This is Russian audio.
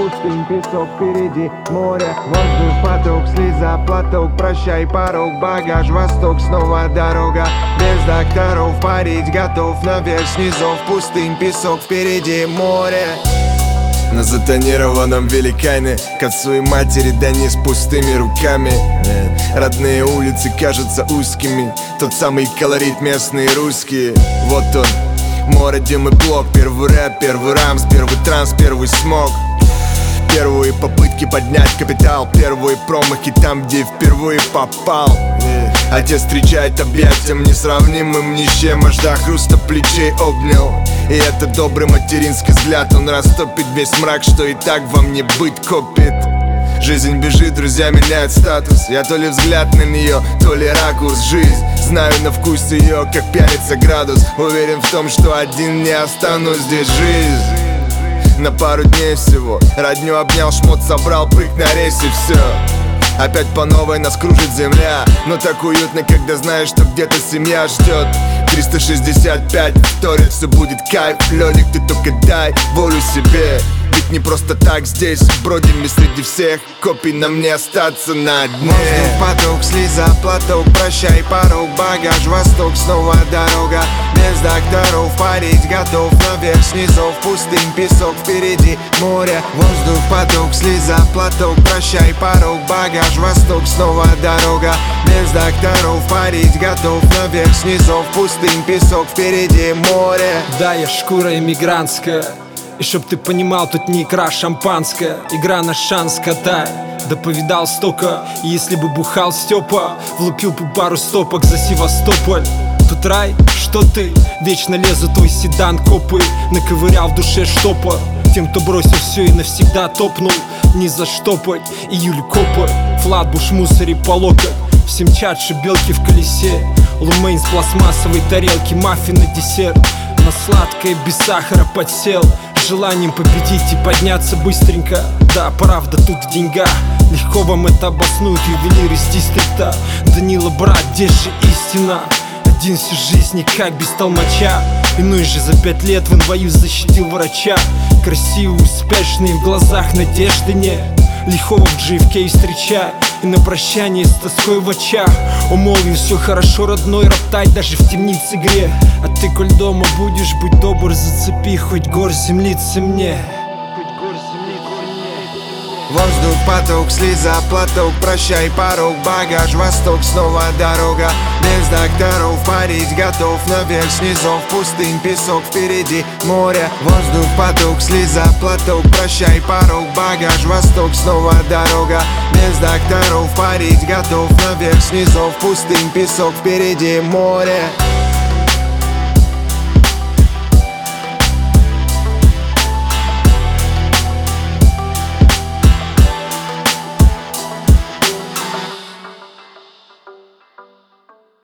пустынь, песок впереди, море, воздух, поток, слеза, платок, прощай, порог, багаж, восток, снова дорога. Без докторов парить готов, наверх, снизов, пустынь, песок впереди, море. На затонированном великане к отцу и матери, да не с пустыми руками. Родные улицы кажутся узкими, тот самый колорит местные русские. Вот он, море, дым и блок, первый рэп, первый рамс, первый транс, первый смог. Первые попытки поднять капитал, первые промахи там, где впервые попал. Отец встречает объятием несравнимым ни с чем, аж до хруста плечей обнял. И это добрый материнский взгляд, он растопит весь мрак, что и так во мне быть копит. Жизнь бежит, друзья меняют статус. Я то ли взгляд на нее, то ли ракурс. Жизнь, знаю на вкус ее, как пьяница градус. Уверен в том, что один не останусь здесь. Жизнь на пару дней всего. Родню обнял, шмот собрал, прыг на рейсе, все. Опять по новой нас кружит земля. Но так уютно, когда знаешь, что где-то семья ждет. 365 вторит, все будет кайф. Лёлик, ты только дай волю себе. Ведь не просто так здесь бродим и среди всех копий нам не остаться на дне. Воздух, поток, слеза, платок, прощай, порог, багаж, восток, снова дорога. Без докторов парить готов, наверх, снизов, пустынь, песок впереди, море. Воздух, поток, слеза, платок, прощай, порог, багаж, восток, снова дорога. Без докторов парить готов, наверх, снизов, пустынь, песок впереди, море. Да, я шкура иммигрантская. И чтоб ты понимал, тут не икра шампанская. Игра на шанс, катай. Да повидал столько. И если бы бухал Степа, влупил бы пару стопок за Севастополь. Тут рай, что ты? Вечно лезу твой седан, копы. Наковырял в душе штопор. Тем, кто бросил все и навсегда топнул, не заштопать. Июль копы, флатбуш, мусори по локоть. Всем чатши, белки в колесе. Лумейн с пластмассовой тарелки, маффин на десерт. На сладкое без сахара подсел, желанием победить и подняться быстренько. Да, правда тут в деньгах. Легко вам это обоснуют ювелиры из дистрикта. Данила, брат, где же истина? Один всю жизнь никак без толмача. Иной же за 5 лет в инвою защитил врача. Красивый, успешный, в глазах надежды нет. Лихого в JFK встречай. И на прощание с тоской в очах умолвим: все хорошо, родной, роптать даже в темнице грех. А ты, коль дома будешь, будь добр, зацепи хоть гор землицы мне. Воздух, поток, слеза, платок, прощай, порог, багаж, восток, снова дорога. Без докторов парить готов, наверх, снизов, пустынь, песок впереди, море. Воздух, поток, слеза, платок, прощай, порог, багаж, восток, снова дорога. Без докторов парить готов, наверх, снизов, пустынь, песок впереди, море.